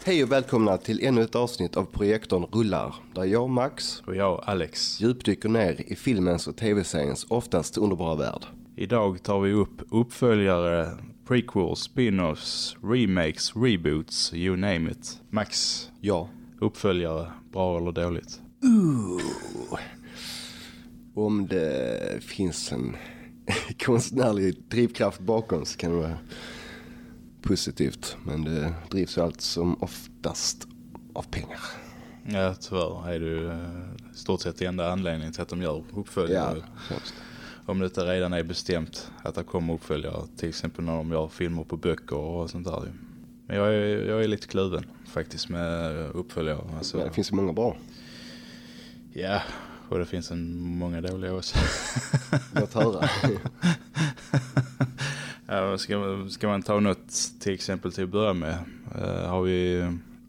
Hej och välkomna till ännu ett avsnitt av Projektorn rullar, där jag, Max, och jag, Alex, djupdyker ner i filmens och tv-seriens oftast underbara värld. Idag tar vi upp uppföljare, prequels, spin-offs, remakes, reboots, you name it. Max, Ja. uppföljare, bra eller dåligt? Om det finns en konstnärlig drivkraft bakom så kan det vara positivt. Men det drivs ju allt som oftast av pengar. Ja, tyvärr är det ju stort sett den enda anledningen till att de gör uppföljare. Ja, om det inte redan är bestämt att det kommer uppföljare, till exempel när de gör filmer på böcker och sånt där. Men jag är lite kluven faktiskt med uppföljare. Alltså, ja, det finns ju många bra. Ja, och det finns många dåliga också. Låt höra. Ja, ska man ta något till exempel till att börja med? Har vi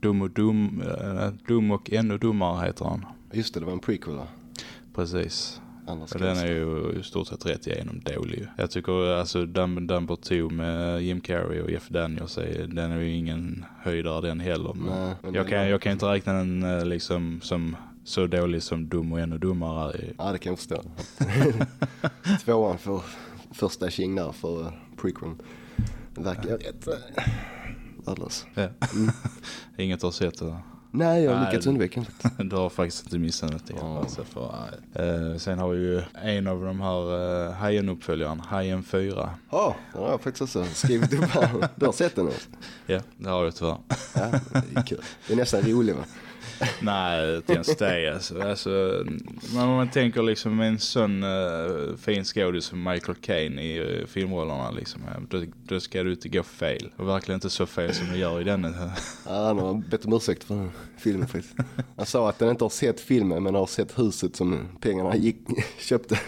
Dum och ännu dummare heter han. Just det var en prequel. Precis. Den är ju i stort sett rätt igenom dålig. Jag tycker alltså Dumbo 2 med Jim Carrey och Jeff Daniels, den är ju ingen höjdare den heller. Men nej, jag kan inte räkna den liksom som så dålig som Dum och ännu dummare. Ja, det kan jag förstå. Tvåan för första tjing där för prequel. Det verkar rätt värdelös. Ja. Inget har sett det. Nej, jag har lyckats undvika. Du har faktiskt inte missat något igen. Alltså sen har vi ju en av de här Hajen-uppföljaren, Hajen 4. Ja, den har jag faktiskt också skrivit upp här. Du har sett den också? Ja, det har jag tyvärr. Ja, det är kul. Det är nästan roligt, va? Nej, det är en steg alltså, man tänker liksom en sån fin skådis som Michael Caine i filmrollerna liksom, då ska du inte gå fel. Och verkligen inte så fel som du gör i den. Ja, han har bett om ursäkt för filmen faktiskt. Han sa att han inte har sett filmen men har sett huset som pengarna köpte.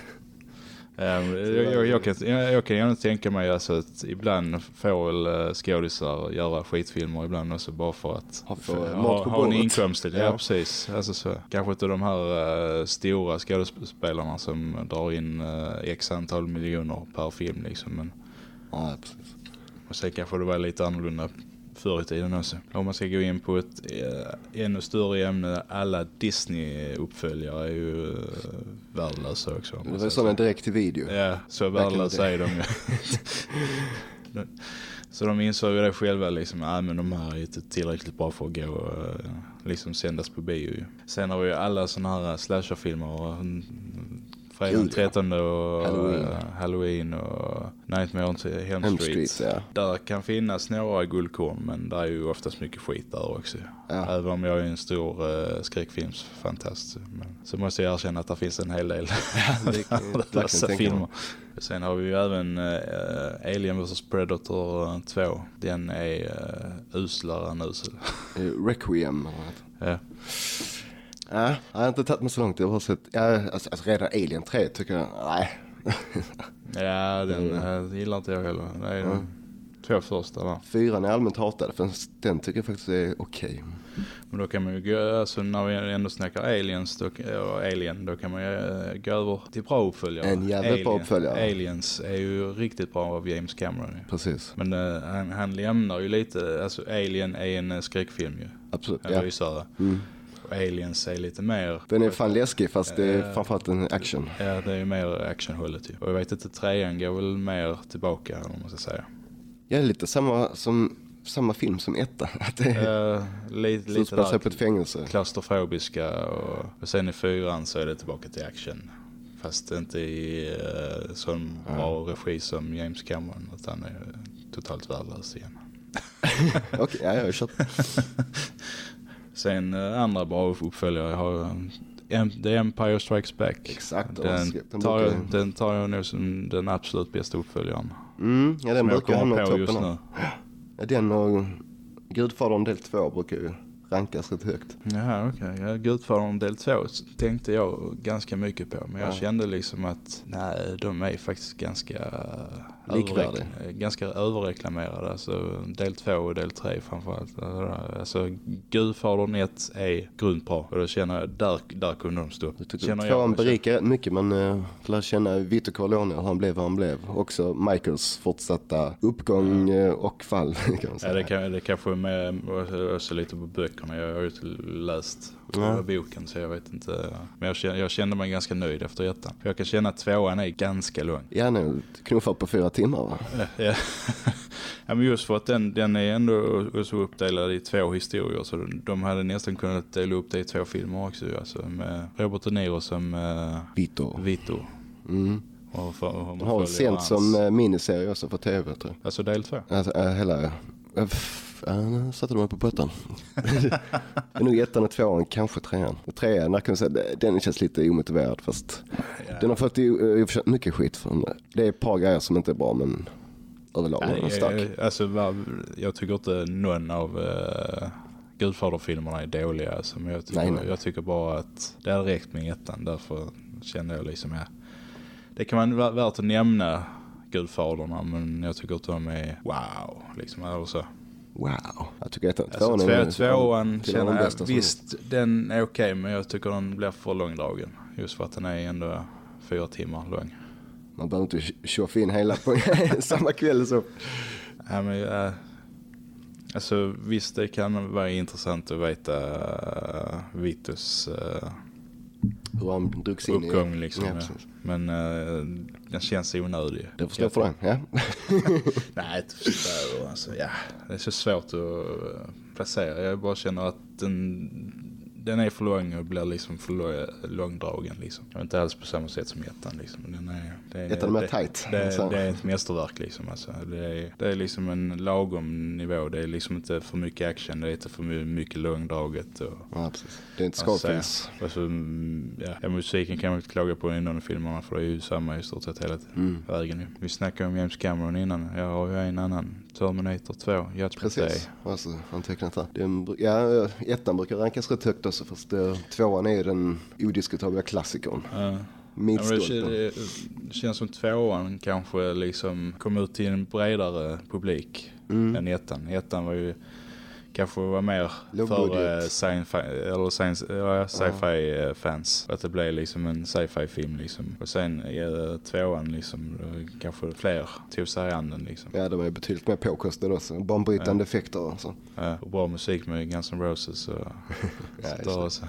Jag kan gärna tänka mig alltså att ibland får väl skådisar göra skitfilmer ibland också bara för att ha en inkomst. Ja, precis. Alltså så. Kanske inte de här stora skådespelarna som drar in x antal miljoner per film liksom. Men ja, precis. Och sen kanske det var lite annorlunda förr i tiden också. Om man ska gå in på ett ännu större ämne, alla Disney-uppföljare är ju värdelösa också. Det var sådana direkt till video. Ja, så värdelösa är de ju. Så de insåg ju det själva liksom, men de här är inte tillräckligt bra för att gå och liksom sändas på bio. Sen har vi ju alla sådana här slasherfilmer, Fredag 13 och Halloween och Nightmare on Elm Street. Ja. Där kan finnas några guldkorn, men där är ju oftast mycket skit där också. Ja. Även om jag är en stor skräckfilmsfantast. Så måste jag erkänna att det finns en hel del dessa filmer. Sen har vi ju även Alien vs Predator 2. Den är uslare än usel. Requiem. Ja. Ja, jag har inte tagit mig så långt. Jag har sett, alltså redan Alien 3 tycker jag, nej. Ja, den gillar inte jag heller. Det är de 2 första va? 4 är allmänt hatade, för den tycker jag faktiskt är okej. Men då kan man ju gå, alltså när vi ändå snackar Aliens och Alien, då kan man ju gå över till bra uppföljare. En jävla bra uppföljare. Aliens är ju riktigt bra av James Cameron. Precis. Men han lämnar ju lite, alltså Alien är en skräckfilm ju. Absolut, ja. Aliens är lite mer... Den är fan läskig fast det är framförallt en action. Ja, det är mer actionhållet ju. Och jag vet inte, 3:an går väl mer tillbaka om man ska säga. Ja, lite samma film som 1. Att det är lite där på ett fängelse. Klaustrofobiska och sen i 4:an så är det tillbaka till action. Fast inte i sån bra regi som James Cameron, utan är totalt värdelös igen. Okej, ja, jag har kört. Sen andra bra uppföljare har The Empire Strikes Back. Exakt. Den tar jag nog som den absolut bästa uppföljaren. Ja, den brukar hamna på just nu. Ja, den och Gudfadern del 2 brukar ju rankas rätt högt. Ja, okej. Gudfadern del 2 tänkte jag ganska mycket på. Men jag kände liksom att nej, de är faktiskt ganska överreklamerade. Alltså del 2 och del 3 framförallt. Alltså Gudfadern 1 är grundbra. Och då känner jag, där kunde de stå. Tvåan berikar rätt mycket. Man lär känna Vito Corleone och han blev vad han blev. Också Michaels fortsatta uppgång och fall, kan man säga. Ja, det kanske är med också lite på böckerna. Jag har ju inte läst boken, så jag vet inte. Men jag kände mig ganska nöjd efter ettan. För jag kan känna att tvåan är ganska lång. Ja, nu knuffar på 4 timmar, va? Ja. Ja, men just för att den är ändå så uppdelad i 2 historier, så de hade nästan kunnat dela upp det i 2 filmer också, alltså med Robert De Niro som Vito. Mm. Och de har sent som miniserie också för tv, tror jag. Alltså del 2? Alltså hela... Nu satte de mig på botten. Det är nog 1 och 2, kanske 3. 3, där kan jag säga, den känns lite omotiverad, fast den har fått mycket skit från det. Det är ett par grejer som inte är bra, men överlag är den stark. Alltså, jag tycker inte någon av Gudfader-filmerna är dåliga, alltså, men jag tycker bara att det är räckt med 1, därför känner jag liksom det kan vara värt att nämna Gudfaderna, men jag tycker att de är wow, liksom, alltså. Wow. Jag tycker att tvåan känner jag, visst, den är okej, men jag tycker den blir för långdragen. Just för att den är ändå 4 timmar lång. Man behöver inte tjoffa in hela på samma kväll så. Ja, men alltså visst, det kan vara intressant att veta Vitus hur han drogs in uppgång liksom. Ja, men den känns onödig. Det förstår för det, ja. Nej, inte förstår. Alltså, ja, det är så svårt att placera. Jag bara känner att den är för lång och blir liksom för långdragen liksom. Jag är inte alls på samma sätt som ettan liksom. Det är ett mästerverk liksom. Alltså, det är liksom en lagom nivå. Det är liksom inte för mycket action. Det är inte för mycket långdraget. Ja, precis. Det är inte Scarface. Alltså, ja, musiken kan man inte klaga på innan filmerna, för det är ju samma i stort sett hela vägen. Vi snackade om James Cameron innan. Jag har ju en annan, Terminator 2. Precis, alltså, han tecknat här. Ettan brukar rankas rätt högt också, fast 2an är den odiskutabla klassikern. Det känns som 2an kanske liksom kom ut till en bredare publik än ettan. Ettan var ju kanske var mer för sci-fi fans. Att det blev liksom en sci-fi film liksom. Och sen är 2an liksom kanske fler tog sig an den liksom. Ja, de är betydligt mer påkostade också. Banbrytande effekter och så. Ja, och bra musik med Guns N' Roses och så.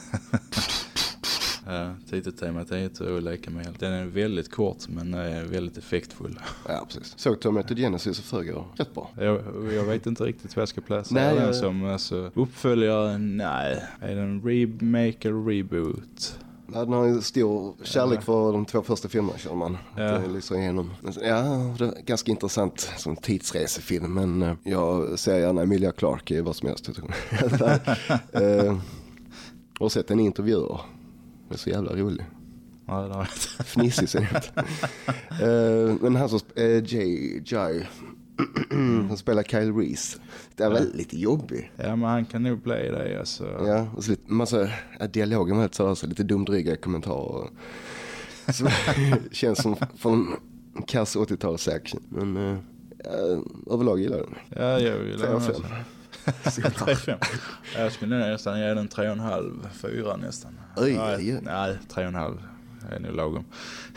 Ja, titeltemat är inte att leka med helt. Den är väldigt kort, men är väldigt effektfull. Ja, precis. Såg Terminator Genesis och föger rätt bra. Jag vet inte riktigt vad jag ska placera den som. Alltså, uppföljare, nej. Är den remake eller reboot? Ja, den har en stor kärlek för de 2 första filmerna, känner man. Ja. Det lyser igenom. Ja, det är ganska intressant som tidsresefilm, men jag ser gärna Emilia Clarke i vad som helst. Och sett en intervjuer. Det är så jävla rolig. Ja, det har jag inte. Fnissig ser det. Men han som Jai han spelar Kyle Reese. Det är väl lite jobbig. Ja, men han kan nog bli det. Alltså. Ja, och så lite massa dialoger med så lite dumdryga kommentarer. Så känns som från en kass 80-tals action. Men överlag gillar den. Ja, jag gillar den också. 3,5. Jag skulle nästan ge den 3,5, 4 nästan. Nej, 3,5 är nu lagom.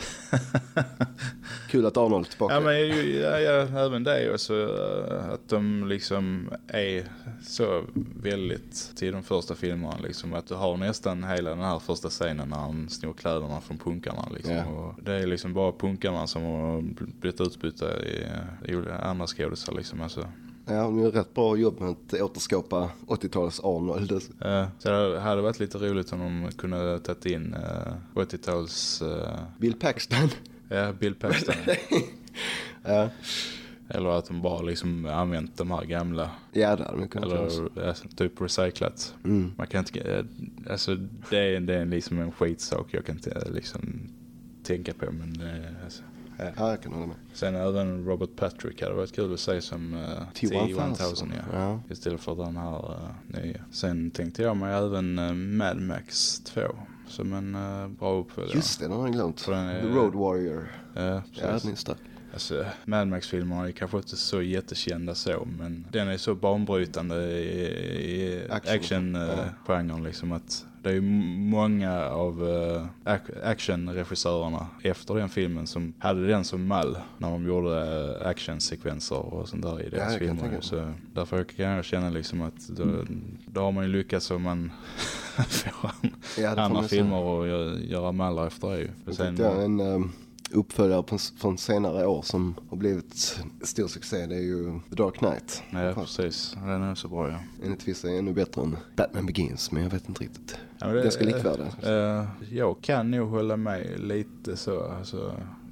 Kul att Arnold är tillbaka. Ja, men även det också, att de liksom är så väldigt till de första filmerna liksom, att du har nästan hela den här första scenen när han snor kläderna från punkarna liksom. Ja. Och det är liksom bara punkarna som har blivit utbytta i andra skådisar liksom, alltså. Ja, de gör rätt bra jobb med att återskapa 80-tals Arnold. Så det hade varit lite roligt om de kunde tagit in 80-tals... Bill Paxton. Ja, Bill Paxton. Ja. Eller att de bara liksom använt de här gamla. Ja, det hade man kunnat. Eller typ recyclat. Man kan inte... Alltså, det är liksom en skitsak jag kan inte liksom tänka på. Men alltså, Ja, jag kan hålla med. Sen även Robert Patrick hade varit kul att se som T-1000, ja. Istället för den här nya. Sen tänkte jag mig även Mad Max 2 som en bra uppföljare. Just det, den har jag glömt. The Road Warrior. Ja, den är stark. Alltså, Mad Max-filmerna är kanske inte så jättekända så, men den är så banbrytande i action-genren liksom, att det är ju många av actionregissörerna efter den filmen som hade den som mall när de gjorde actionsekvenser och sånt där i deras filmer. Så därför kan jag känna liksom att då har man ju lyckats om man får andra filmer och göra mallar efter det ju. Sen en uppföljare från senare år som har blivit stor succé, det är ju The Dark Knight. Ja, precis. Den är så bra, ja. Enligt vissa är ännu bättre än Batman Begins, men jag vet inte riktigt. Ja, ganska likvärdig. Jag kan nog hålla med lite så. Alltså,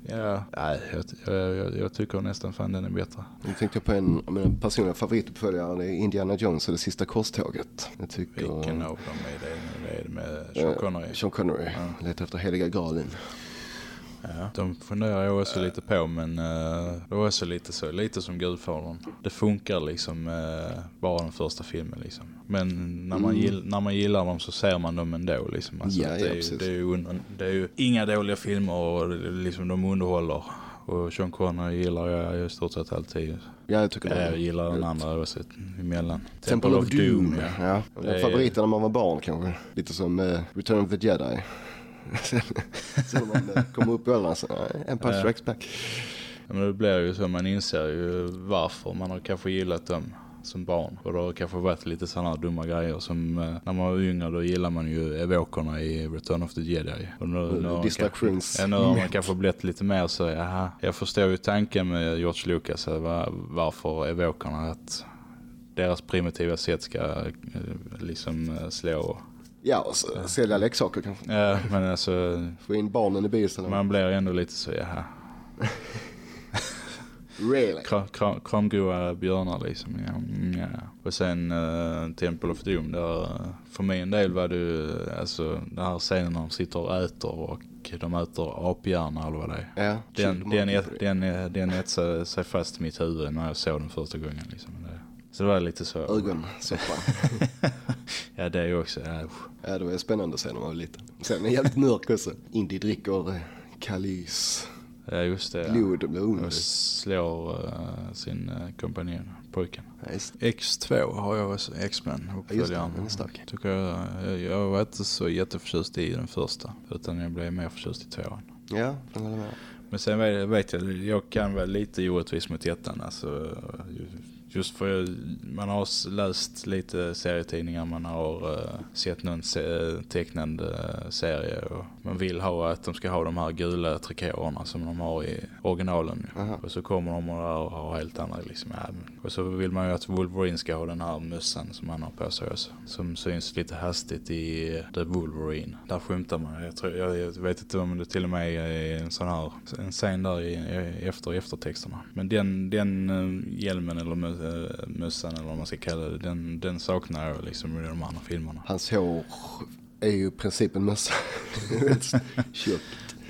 jag tycker nästan fan den är bättre. Jag tänkte på en av mina personliga favorituppföljare, det är Indiana Jones och det sista korståget. Vilken av dem är det? Det är med Sean Connery. Sean Connery, letar efter heliga graalen. Ja, de funderar jag också lite på, men det var också lite som Gudfadern. Det funkar liksom bara den första filmen liksom. Men när man gillar dem så ser man dem ändå liksom. Alltså, det är ju inga dåliga filmer och liksom de underhåller. Och Sean Connery gillar jag i stort sett alltid. Ja, jag tycker jag gillar den andra också emellan. Temple of Doom. Ja. Favoriten när man var barn kanske. Lite som Return of the Jedi. Sen när man kommer upp i åldern så Empire Strikes Back. Ja, men det blir ju så, man inser ju varför man har kanske gillat dem som barn. Och det har kanske varit lite sådana dumma grejer som när man var yngre, då gillar man ju evokerna i Return of the Jedi. Och nu har man kanske blivit lite mer så, jag förstår ju tanken med George Lucas, varför evokerna, att deras primitiva sätt ska liksom slå. Ja, och sälja leksaker kanske. Ja, men alltså... Få in barnen i bilen. Man blir ändå lite så, Really? Kramgoa björnar liksom. Ja. Och sen Temple of Doom, där för mig en del var det alltså den här scenen när de sitter och äter och de äter aphjärna eller vad det är. Ja, den etsade sig fast i mitt huvud när jag såg den första gången liksom. Så det var lite så... Ögonsoppa. Ja, det är ju också... Ja, det var spännande att se när man var liten. Sen är jävligt mörk också. Indy dricker Kalis. Ja, just det. Blod och blod. Och slår sin kompanjon, pojken. Ja, X2 har jag också, X-Men uppföljaren. Tycker jag var inte så jätteförtjust i den första, utan jag blev mer förtjust i tvåan. Ja, det håller med. Men sen vet jag kan vara lite orättvis mot ettan, alltså... Just för man har läst lite serietidningar, man har sett någon tecknad serie och man vill ha att de ska ha de här gula trikåerna som de har i originalen. Och så kommer de och har helt andra liksom. Och så vill man ju att Wolverine ska ha den här mössan som han har på sig också, som syns lite hastigt i The Wolverine. Där skymtar man. Jag vet inte om det till och med är en sån här en scen där eftertexterna. Men den hjälmen eller mössan eller vad man ska kalla det, den saknar jag liksom i de andra filmerna. Hans hår är ju i princip en mössa. Tjockt.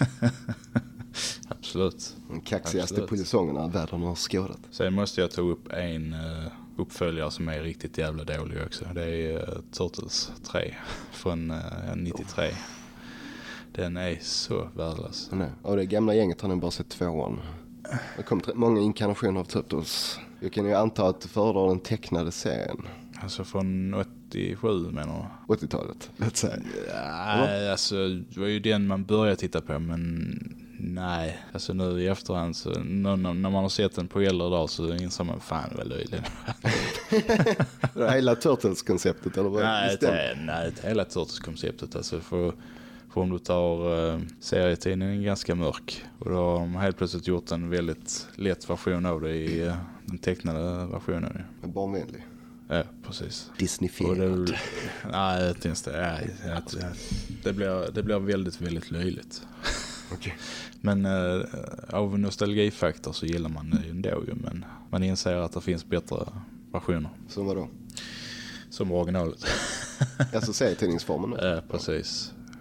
Absolut. Den kaxigaste polisongerna världen har skådat. Sen måste jag ta upp en uppföljare som är riktigt jävla dålig också. Det är Turtles 3 från 93. Den är så värdelös. Nej. Och det gamla gänget har nog bara sett tvåan. Det kom många inkarnationer av Turtles. Jag kan ju anta att du föredrar den tecknade serien. Alltså från 87 menar du? 80-talet, let's say. Nej, alltså det var ju den man började titta på, men nej. Alltså nu i efterhand så, när man har sett den på äldre dag så inser man fan väl löjlig. Det är hela Turtles-konceptet eller vad? Nej, inte hela Turtles-konceptet. Alltså för om du tar serietidningen är ganska mörk. Och då har de helt plötsligt gjort en väldigt lätt version av det i den tecknade versionen. Men barnvänlig. Ja, precis. Disney-fierad. Nej, det blir väldigt, väldigt löjligt. Okay. Men av nostalgifaktor så gillar man det ändå ju. Men man inser att det finns bättre versioner. Som vadå? Som originalet. Alltså serietidningsformen? Ja, precis.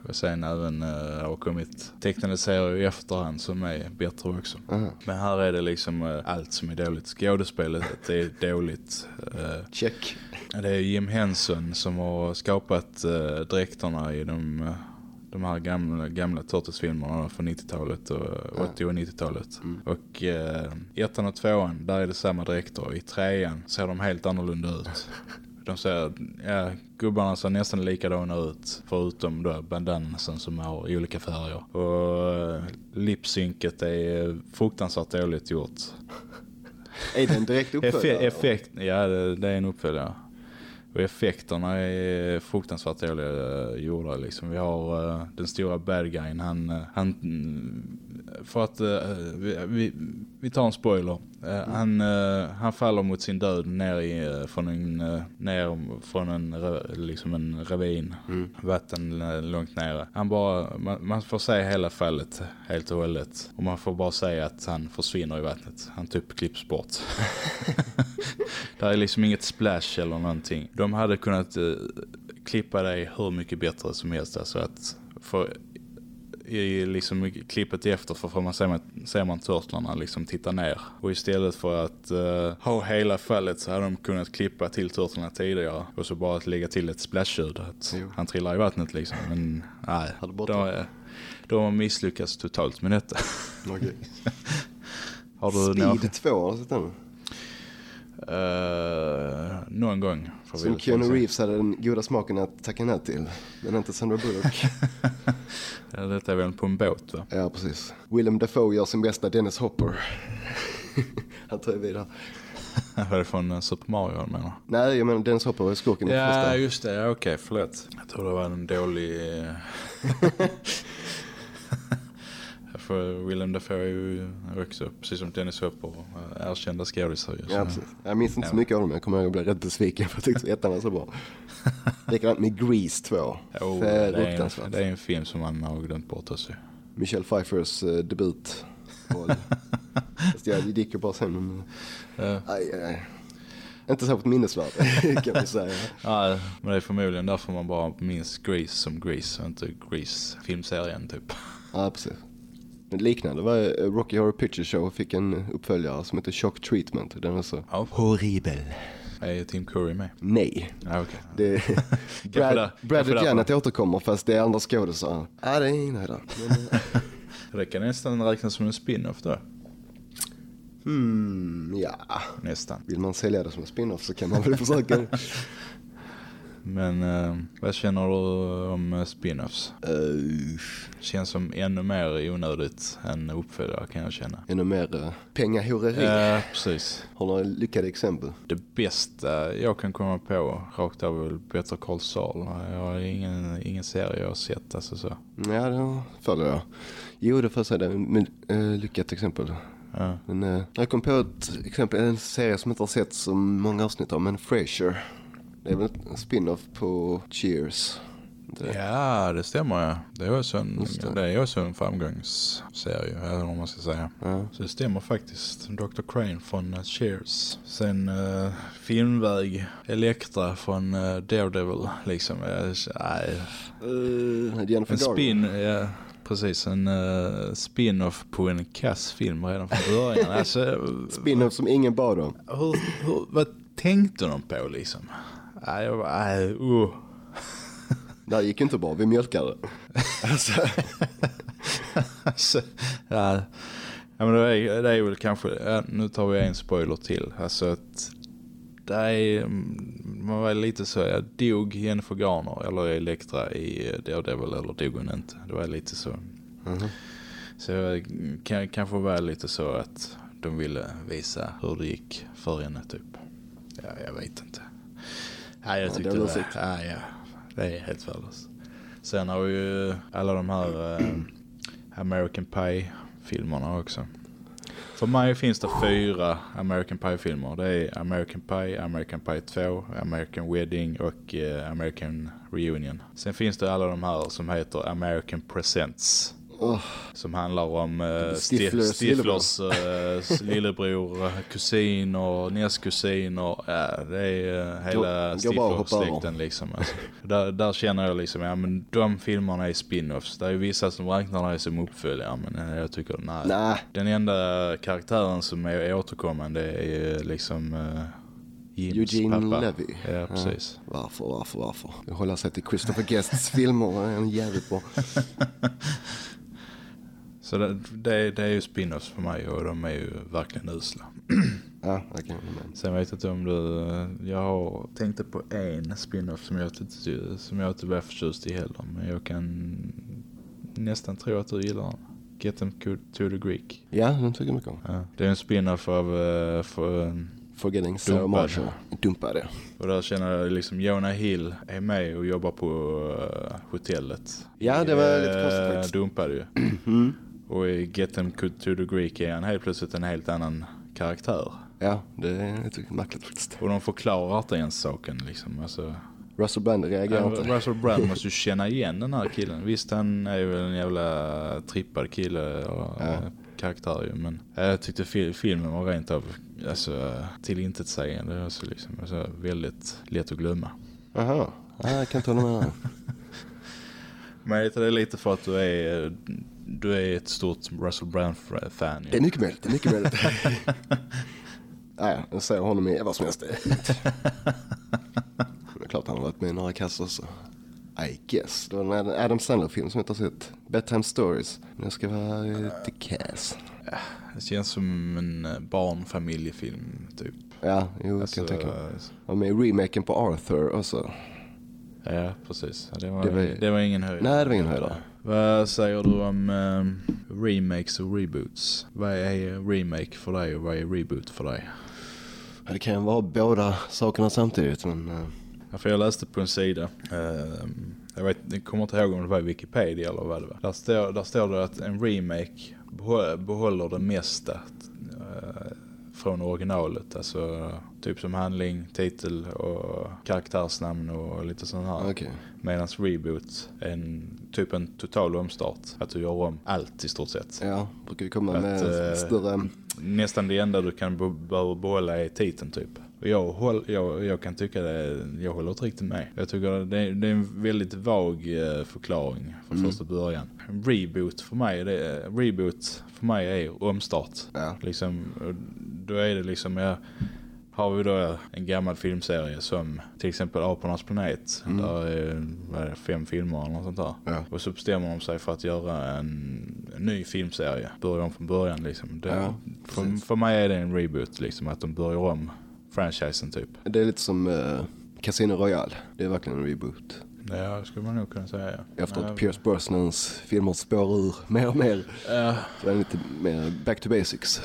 Och sen även har kommit tecknade serier i efterhand som är bättre också. Men här är det liksom allt som är dåligt. Skådespelet det är dåligt. Check. Det är Jim Henson som har skapat dräkterna i de här gamla Turtles-filmerna från 90-talet och 80- och 90-talet. Och i 1:an och 2:an, där är det samma dräkter. I 3:an ser de helt annorlunda ut. De ser, gubbarna ser nästan likadana ut, förutom då bandansen som har i olika färger. Och lipsynket är fruktansvärt dåligt gjort. Är det en direkt uppföljare? Ja, det är en uppföljare. Och effekterna är fruktansvärt dåliga gjorda liksom. Vi har den stora bad guyen, han för att vi tar en spoiler. Han faller mot sin död ner från en ravin. Vatten långt nere. Man får se hela fallet helt och hållet. Och man får bara säga att han försvinner i vattnet. Han typ klipps bort. Det är liksom inget splash eller någonting. De hade kunnat klippa dig hur mycket bättre som helst. Alltså att i liksom klippet efter ser man turtlarna liksom titta ner. Och istället för att ha hela fallet så hade de kunnat klippa till turtlarna tidigare. Och så bara att lägga till ett splashljud. Att han trillar i vattnet liksom. Men nej, de har misslyckats totalt med detta. Okej. Har du Speed 2 har du sett den? Någon gång. Som Keanu Reeves hade den goda smaken att tacka nej till. Men inte Sandra Bullock. Ja, detta är väl på en båt, va? Ja, precis. Willem Dafoe gör sin bästa Dennis Hopper. Han tar ju vidare. Var det från Super Mario, menar? Nej, jag menar Dennis Hopper var skurken i första. Ja, just det. Ja, okej, förlåt. Jag tror det var en dålig... För Willem Dafoe är ju också, precis som Dennis Hopper, erkända skådisar. Ja, precis. Jag minns inte så mycket av dem. Jag kommer ihåg att jag blev rätt besviken för att jag tyckte ettan var så bra. Likadant med Grease 2. Det är en film som man har glömt bort också. Michelle Pfeiffers debut. Fast det gick ju bara sen. Aj. Inte så på ett minnesvärd, kan vi säga. Nej, men det är förmodligen därför man bara minns Grease som Grease och inte Grease filmserien typ. Ja, precis. Men liknande var Rocky Horror Picture Show fick en uppföljare som heter Shock Treatment. Den är så horribel. Är Tim Curry med? Nej. Ah, okay. Bradley Janet återkommer fast det är andra skådespelare. Det är ingen där. Det kan nästan räknas som en spin-off då. Ja. Nästan. Vill man sälja det som en spin-off så kan man väl försöka. Men vad känner du om spin-offs? Känns som ännu mer onödigt än uppföljare, kan jag känna. Ännu mer pengahoreri. Precis. Har några lyckade exempel? Det bästa jag kan komma på rakt av väl Better Call Saul. Jag har ingen serie jag har sett. Alltså så. Ja, det följer jag. Jo, det får jag säga det. Lyckat exempel. Ja. Men, jag kom på ett exempel. En serie som jag inte har sett så många avsnitt av. Men Frasier. Det är väl en spin-off på Cheers. Ja, det stämmer, ja. Det är också en framgångsserie, eller vad man ska säga. Ja. Så det stämmer faktiskt. Dr. Crane från Cheers. Sen filmväg Elektra från Daredevil, liksom. Ja, precis. En spin-off på en kassfilm redan från början. Alltså, spin-off som ingen bad om. Vad tänkte de på, liksom? Det här gick inte bra, vi mjölkade. Ja, men det är väl kanske, nu tar vi en spoiler till. Alltså att man var lite så, dog Jennifer Garner eller Elektra i Daredevil, eller dog hon inte. Det var lite så. Så det kan kanske vara lite så att de ville visa hur det gick för henne typ. Ja, jag vet inte. Ja, jag tyckte det är helt värdelöst. Sen har vi ju alla de här American Pie-filmerna också. För mig finns det 4 American Pie-filmer. Det är American Pie 2, American Wedding och American Reunion. Sen finns det alla de här som heter American Presents. Som handlar om Stiflers lillebror, kusin och nästkusin och det är hela Stifler-släkten liksom. Alltså. Där känner jag liksom, ja men de filmerna är spin-offs. Det är ju vissa som räknar det som uppföljare, men jag tycker nej. Den enda karaktären som är återkommande är liksom Eugene pappa. Levy. Ja, precis. Ja, varför? Jag håller sig till Christopher Guests filmer. Det är en jävligt bra. Så det är ju spin-offs för mig och de är ju verkligen usla. Ja, det kan jag med. Sen vet jag inte om jag tänkte på en spin-off som jag inte var förtjust i heller. Men jag kan nästan tro att du gillar den. Get Them to the Greek. Ja, den tycker jag mycket om. Ja, det är en spin-off av Forgetting Sarah Marshall. Dumpade. Och där känner jag liksom Jonah Hill är med och jobbar på hotellet. Ja, det var lite konstigt faktiskt. Dumpade ju. Och i Get Them to the Greek är han helt plötsligt en helt annan karaktär. Ja, det är lite märkligt faktiskt. Och de förklarar inte ens saken liksom. Alltså, Russell Brand reagerar inte. Russell Brand måste ju känna igen den här killen. Visst, han är ju en jävla trippad kille och karaktär ju. Men jag tyckte filmen var rent av till intetsägande. Alltså, väldigt lätt att glömma. Aha, jag kan ta den med. Men det är lite för att du är ett stort Russell Brand-fan. Ja. Det är mycket möjligt. Nej, jag säger honom i vad som helst. Det är klart han har varit med i några kassor så. I guess. Det var en Adam Sandler-film som jag inte har sett. Bedtime Stories. Men jag ska vara The Cass. Det känns som en barnfamiljefilm typ. Ja, jo, jag kan tänka mig. Och med remaken på Arthur också. Ja, precis. Det var ingen höjd. Nej, det var ingen höjd. Vad säger du om remakes och reboots? Vad är remake för dig och vad är reboot för dig? Det kan vara båda sakerna samtidigt. Men, för jag läste på en sida. Jag kommer inte ihåg om det var Wikipedia eller vad det var. Där står det att en remake behåller det mesta från originalet. Alltså typ som handling, titel och karaktärsnamn och lite sånt här. Okay. Medan reboot är en total omstart. Att du gör om allt i stort sett. Ja, brukar ju komma med större... Nästan det enda du kan behålla är titeln typ. Och jag kan tycka jag håller inte riktigt med. Jag tycker det är en väldigt vag förklaring från första början. Reboot för mig är omstart. Ja. Liksom, då är det liksom har vi då en gammal filmserie som till exempel Apornas planet. Där är 5 filmer eller något sånt där. Ja. Och så bestämmer de sig för att göra en ny filmserie. Börja om från början liksom. För mig är det en reboot liksom, att de börjar om franchisen typ. Det är lite som Casino Royale. Det är verkligen en reboot. Ja, skulle man nog kunna säga. Ja. Efter att Pierce Brosnans filmer spår ur mer och mer. Så är det lite mer back to basics.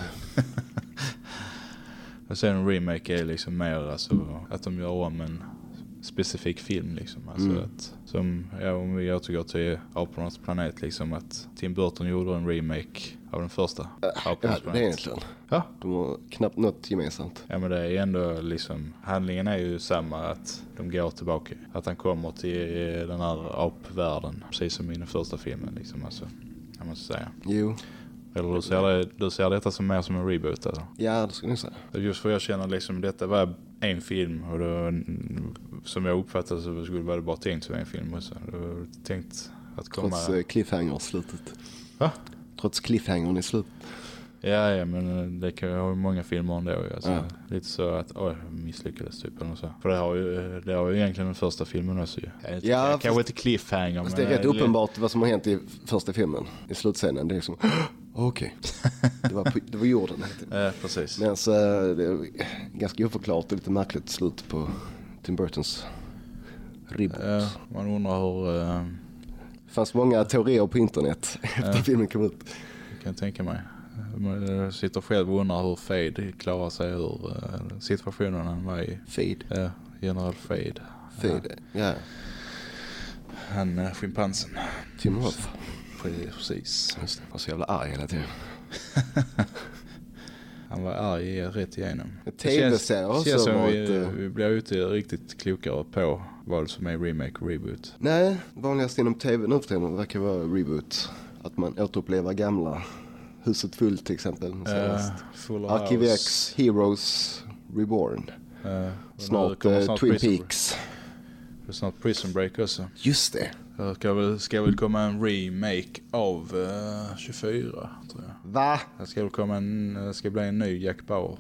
Och sen en remake är liksom mer alltså, att de gör om en specifik film liksom. Alltså att, som om vi återgår till Apornas planet liksom, att Tim Burton gjorde en remake av den första Apornas planet. Det är egentligen. Ja. De har knappt något gemensamt. Ja, men det är ändå liksom, handlingen är ju samma, att de går tillbaka. Att han kommer till den här apvärlden, precis som i den första filmen liksom, alltså, jag måste säga. Jo. Eller du ser detta som mer som en reboot eller? Ja, det skulle jag säga. Just för jag känner liksom detta var en film och då, som jag uppfattade så skulle det vara bara tänkt som en film också. Du tänkt att komma... Trots cliffhanger slutet. Va? Trots cliffhangern i slutet. Ja, men det kan ju ha många filmer ändå. Alltså, lite så att, misslyckades typ eller så. För det har ju egentligen den första filmen också ju. Kanske inte cliffhanger. Men det är rätt uppenbart vad som har hänt i första filmen. I slutscenen, det är liksom... Okej. Det var jorden. Ja, precis. Men så det är ganska oförklart och lite märkligt slut på Tim Burtons reboot. Ja, man undrar hur... Det fanns många teorier på internet efter filmen kom ut. Jag kan tänka mig. Jag sitter själv och undrar hur Fade klarar sig ur situationen han var i. Fade? Ja, general Fade. Fade, ja. Han schimpansen. Tim Roth. Precis. Just det, var så jävla arg hela tiden. Han var arg rätt igenom. TV-serier också som vi blir ute riktigt klokare på vad som är remake och reboot. Nej, vanligast inom TV nu för tiden verkar vara reboot. Att man återupplever gamla Huset fullt till exempel. Full Arkiv X, Heroes, Reborn. Snart Twin Peaks. Det är snart Prison Break också. Just det. Det ska väl komma en remake av 24, tror jag. Va? Det ska bli en ny Jack Bauer.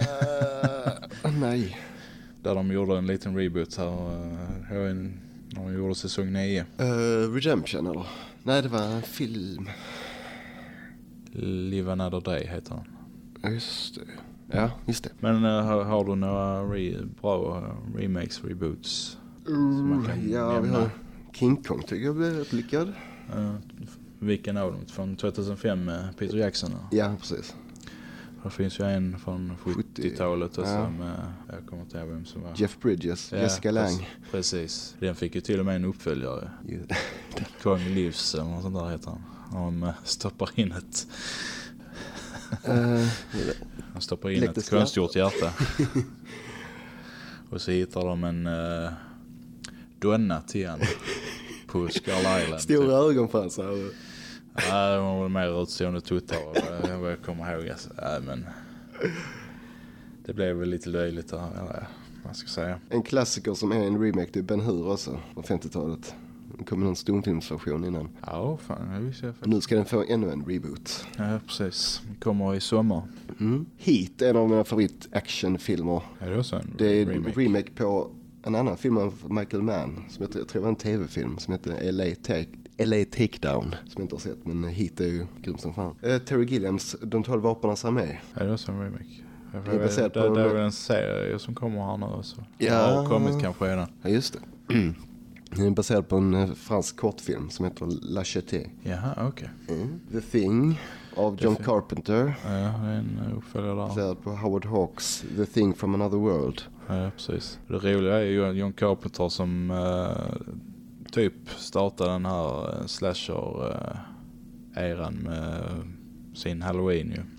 Nej. Där de gjorde en liten reboot här. När de gjorde säsong 9. Redemption eller? Nej, det var en film. Live Another Day heter den. Just det. Ja, just det. Men har du några bra remakes, reboots? Vi har King Kong tycker jag blev rätt lyckad. Vilken av dem? Från 2005 med Peter Jackson? Ja, precis. Det finns ju en från 70-talet också med, jag kommer inte ihåg vem som var. Jeff Bridges, Jessica Lange. Precis. Den fick ju till och med en uppföljare. Kong Lives eller något sånt där heter han. De stoppar in ett de stoppar in ett konstgjort hjärta. Och så hittar de en donna till han på Skull Island. Stora ögonfransar. Ja, det var mer utseende tuttar vad jag kommer ihåg. Alltså. Men det blev väl lite löjligt där, vad ska jag säga. En klassiker som är en remake till Ben Hur också, från 50-talet. Det kom en stumfilmsversion innan. Ja, fan, det visste jag faktiskt. Nu ska den få ännu en reboot. Ja, precis. Det kommer i sommar. Heat är en av mina favorit-actionfilmer. Ja, det är också en det är en remake på en annan film av Michael Mann. Som jag tror var en tv-film som heter LA Takedown. Som jag inte har sett, men Heat är ju grym som fan. Terry Gilliams, De 12 vapenas armé. Ja, det är också en remake. Det är baserat på det är väl en serie som kommer här nu också. Ja. Har kommit kanske redan. Ja, just det. Den är baserad på en fransk kortfilm som heter La Jetée. Jaha, okej. The Thing av John Carpenter. Ja, det är en uppföljare där. Baserad på Howard Hawks The Thing from Another World. Ja, precis. Det roliga är ju John Carpenter som typ startade den här slasher-eran med sin Halloween ju.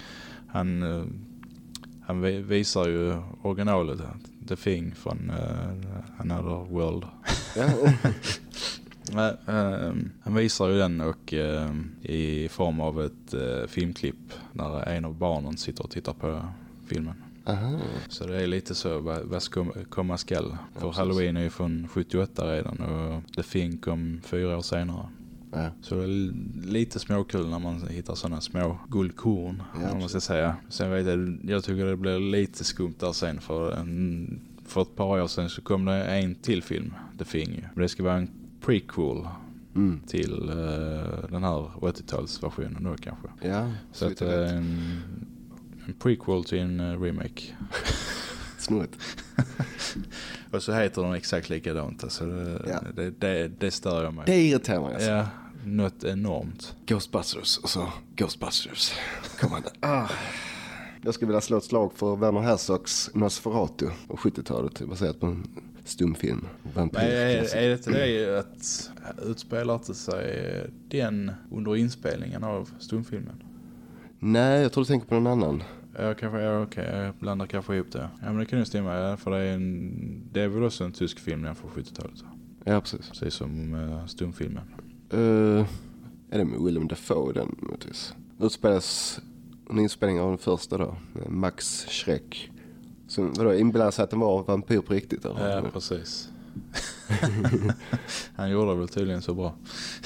Han visar ju originalet, The Thing från Another World. Han visar ju den och i form av ett filmklipp när en av barnen sitter och tittar på filmen. Aha. Så det är lite så vad ska komma skall. För Halloween är ju från 78 redan och The Thing kom 4 år senare. Ja. Så det är lite småkul när man hittar sådana små guldkorn, om man ska säga. Sen vet jag tycker det blir lite skumt där sen för ett par år sedan så kom det en till film, The Thing. Det ska vara en prequel till den här 80-talsversionen då kanske. Ja, så att en prequel till en remake. Snurrigt. Och så heter de exakt likadant. Alltså det stör jag mig. Det irriterar mig alltså. Ja, något enormt. Ghostbusters och så Ghostbusters. Kom on. Jag skulle vilja slå ett slag för Werner Herzogs Nosferatu på 70-talet baserat på en stumfilm. Men är det inte det att utspelar det sig den under inspelningen av stumfilmen? Nej, jag tror du tänker på någon annan. Jag blandar kanske ihop det. Ja, men det kan ju stämma, för det är väl också en tysk film från 70-talet. Ja, precis. Precis som stumfilmen. Är det med Willem Dafoe den möjligtvis? Utspelas en inspelning av den första då, Max Schreck. Som inbillade sig att den var vampyr på riktigt eller? Ja, precis. Han gjorde väl tydligen så bra.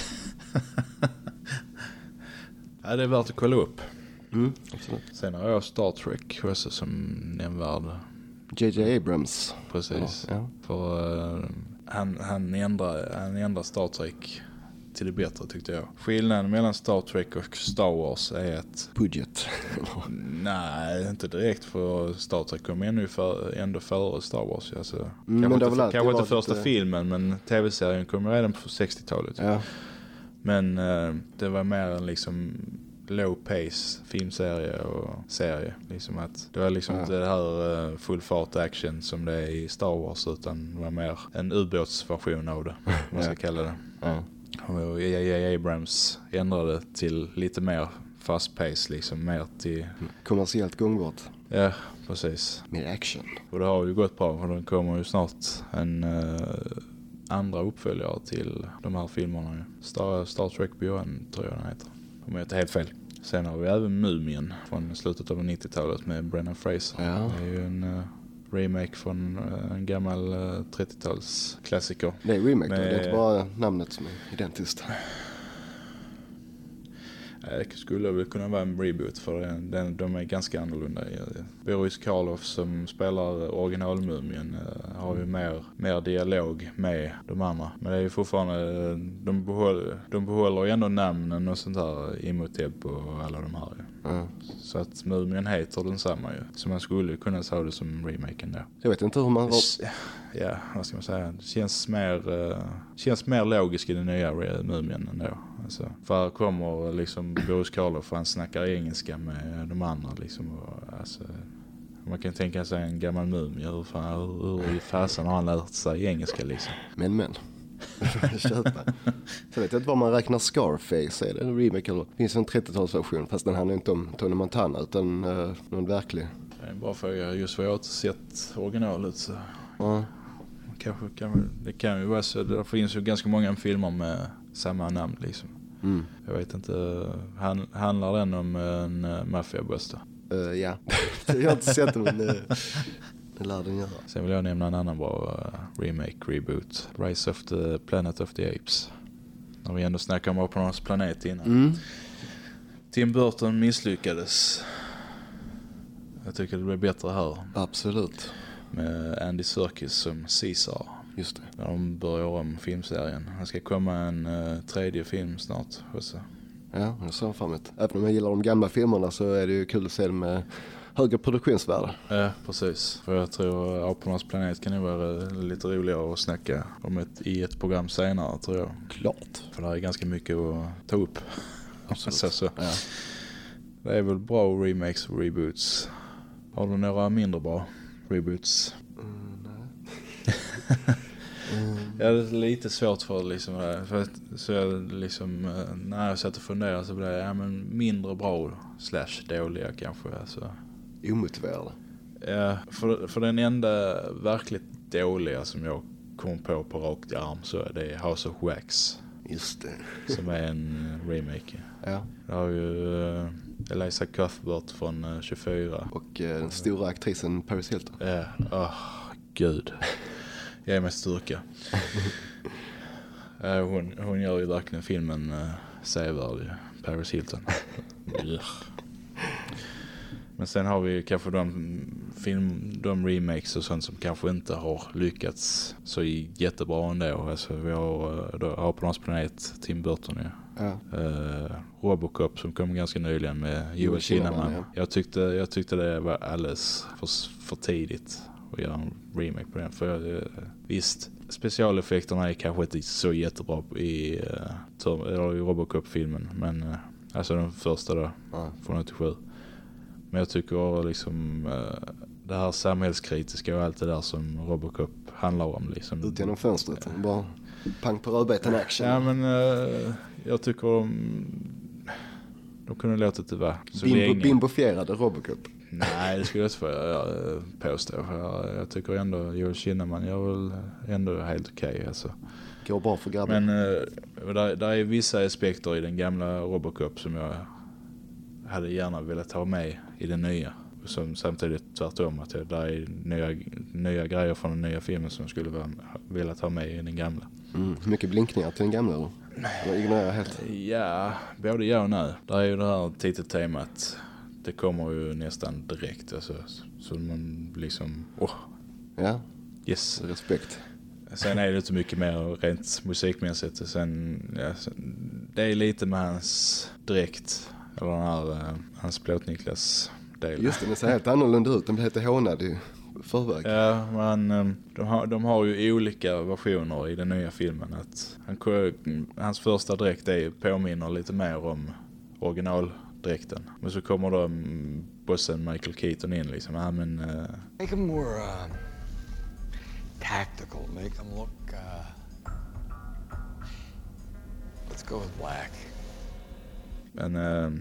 Ja, det är värt att kolla upp. Absolut. Sen har jag Star Trek också som nämnvärd. J.J. Abrams. Precis. Ja. För han ändrar Star Trek till det bättre tyckte jag. Skillnaden mellan Star Trek och Star Wars är att budget. Nej, inte direkt, för Star Trek kom ändå före Star Wars. Alltså, kanske inte första filmen, men tv-serien kom redan på 60-talet. Ja. Men det var mer en liksom low pace filmserie och serie. Liksom att det var liksom inte det här full fart action som det är i Star Wars, utan det var mer en ubåtsversion av det, man ska kalla det. Ja. Och J.J. Abrams ändrade till lite mer fast pace, liksom mer till kommersiellt gångbart. Ja, precis. Mer action. Och det har ju gått bra, för den kommer ju snart en andra uppföljare till de här filmerna. Star Trek Beyond tror jag den heter. Om jag inte helt fel. Sen har vi även Mumien från slutet av 90-talet med Brendan Fraser. Ja. Det är ju en remake från en gammal 30-tals klassiker. Det är remake då, det är inte bara namnet som är identiskt. Det skulle väl kunna vara en reboot för de är ganska annorlunda. Boris Karloff som spelar originalmumien har ju mer dialog med de andra. Men det är ju fortfarande, de behåller ju ändå namnen och sånt där, Imhotep och alla de här. Ja. Så att mumien heter densamma ju. Så man skulle kunna säga det som remaken då. Jag vet inte hur man... Ja, vad ska man säga? Det känns mer logiskt i den nya mumien ändå. Alltså, för här kommer liksom Boris Karloff för han snackar engelska med de andra liksom. Och, alltså, man kan tänka sig en gammal mumie. Hur i fasen har han lärt sig engelska liksom? Men. Köpa. Så vet jag inte vad man räknar Scarface. Är det en remake eller? Det finns en 30-talsversion fast den handlar inte om Tony Montana utan någon verklig. Det är bara för just vad jag har inte sett originalet så. Ja. Det kan ju vara så. Det finns ju ganska många filmer med samma namn liksom. Mm. Jag vet inte. Handlar den om en maffiaboss då? Ja. Jag har inte sett den men det lär den göra. Sen vill jag nämna en annan bra remake, reboot. Rise of the Planet of the Apes. När vi ändå snackar om Apornas planet innan. Mm. Tim Burton misslyckades. Jag tycker det blir bättre här. Absolut. Med Andy Serkis som Caesar. Just det. När de börjar om filmserien. Det ska komma en tredje film snart också. Ja, jag ser fram emot. Även om jag gillar de gamla filmerna så är det ju kul att se dem med högre produktionsvärde. Ja, precis. För jag tror Apornas planet kan ju vara lite roligare att snacka om i ett program senare, tror jag. Klart. För det är ganska mycket att ta upp. Absolut. Så. Ja. Det är väl bra remakes och reboots. Har du några mindre bra reboots? Nej. Ja, det är lite svårt för liksom det. För att, så jag liksom, när jag satt och funderade så blev det mindre bra / dåliga kanske. Alltså. Omotiverade. Ja, för den enda verkligt dåliga som jag kom på rakt i arm så är det House of Wax. Just det. Som är en remake. Ja. Det har ju Eliza Cuthbert från 24. Och den stora aktrisen Paris Hilton. Ja, gud. Jag är med styrka. Hon gör ju verkligen filmen sevärd, Paris Hilton. Men sen har vi kanske de remakes och sånt som kanske inte har lyckats så jättebra ändå. Alltså, vi har Apornas planet, Tim Burton ju. Ja. Robocop som kom ganska nyligen med Joel Kinnaman. Ja. Jag tyckte det var alldeles för tidigt att göra en remake på den. För visst, specialeffekterna är kanske inte så jättebra i Robocop-filmen. Men alltså den första då, från 87. Men jag tycker liksom det här samhällskritiska och allt det där som Robocop handlar om. Liksom. Ut genom fönstret, bara pang på rödbetan action. Ja, men jag tycker de kunde låta det vara. Bimbofierade Robocop. Nej, det skulle jag inte påstå. Jag tycker ändå Joel Kinnaman gör väl ändå helt okej. Alltså. Går bra för grabben. Men där är vissa aspekter i den gamla Robocop som jag hade gärna velat ha med i den nya. Som samtidigt tvärtom att det är nya grejer från den nya filmen som skulle velat ha med i den gamla. Mycket blinkningar till den gamla då? Eller ignorerar helt? Ja, både ja och nej. Det är ju det här titeltemat. Det kommer ju nästan direkt. Alltså, så man liksom... Ja, yes. Respekt. Sen är det inte mycket mer rent musikmässigt. Sen, det är lite med hans dräkt. Eller den här, hans Plåt-Niklas del. Just det, den ser helt annorlunda ut. Den blir lite hånad i förväg. Ja, men de har ju olika versioner i den nya filmen. Att hans första dräkt påminner lite mer om originaldräkten. Men så kommer då bossen Michael Keaton in liksom. Make him more tactical. Make him look... Let's go with black. Men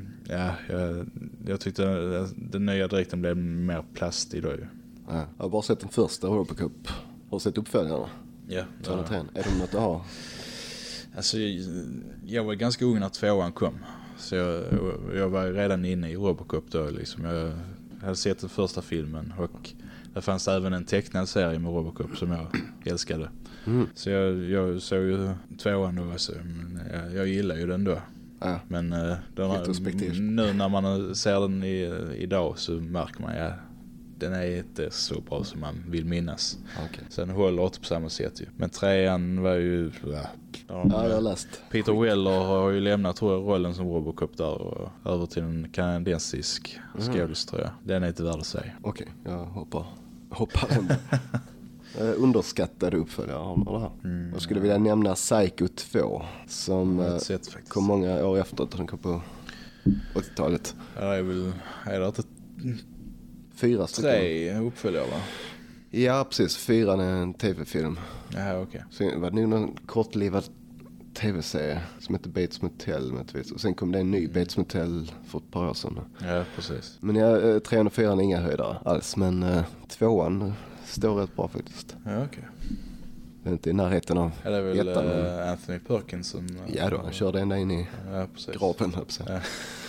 jag tyckte den nya dräkten blev mer plastig då ju. Ja, jag har bara sett den första Robocop. Har du sett uppföljarna? Ja. Tvåan och trean. Är det något du har? Alltså, jag var ganska ung när tvåan kom. Så jag var redan inne i Robocop då liksom. Jag hade sett den första filmen och det fanns även en tecknad serie med Robocop som jag älskade. Så jag såg ju tvåan då alltså, men jag gillar ju den då. Ja. Men nu när man ser den idag så märker man den är inte så bra som man vill minnas. Okay. Sen håller inte på samma sätt ju. Men trean var ju... Ja, jag har läst. Peter Weller har ju lämnat, tror jag, rollen som Robocop där och över till en kanadensisk skådis, tror jag. Den är inte värd att säga. Okej, jag hoppar den. Underskattade uppföljare har det här. Jag skulle vilja nämna Psycho 2 som kom många år efter att den kom på 80-talet. Ja, är det inte 4 stycken. 3 uppföljare, va? Ja, precis. 4 är en tv-film. Ja, okej. Sen var det nog någon kortlivad tv-serie som heter Bates Motel. Och sen kom det en ny Bates Motel för ett par år sedan. Ja, precis. Men 3 och 4 är inga höjdare alls. Men 2:an står rätt bra faktiskt. Ja, okej. Det är inte i närheten av det är väl ettan, men... Anthony Perkins som... Ja då, han körde ända in i grapen. Ja.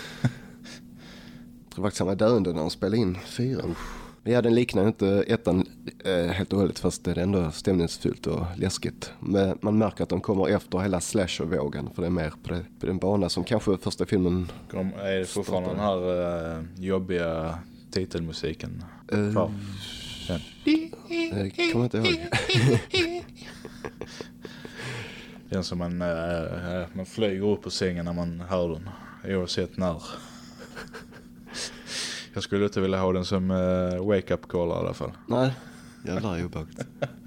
Jag tror faktiskt han var döende när han spelade in 4. Ja, den liknar inte ettan helt och hållet, fast det är ändå stämningsfyllt och läskigt. Men man märker att de kommer efter hela slasher-vågen, för det är mer på den bana som kanske första filmen... Är det fortfarande den här jobbiga titelmusiken? Kommer jag inte ihåg. Den som man flyger upp på sängen när man hör den, oavsett när. Jag skulle inte vilja ha den som wake-up call i alla fall. Nej, jävlar obehagligt.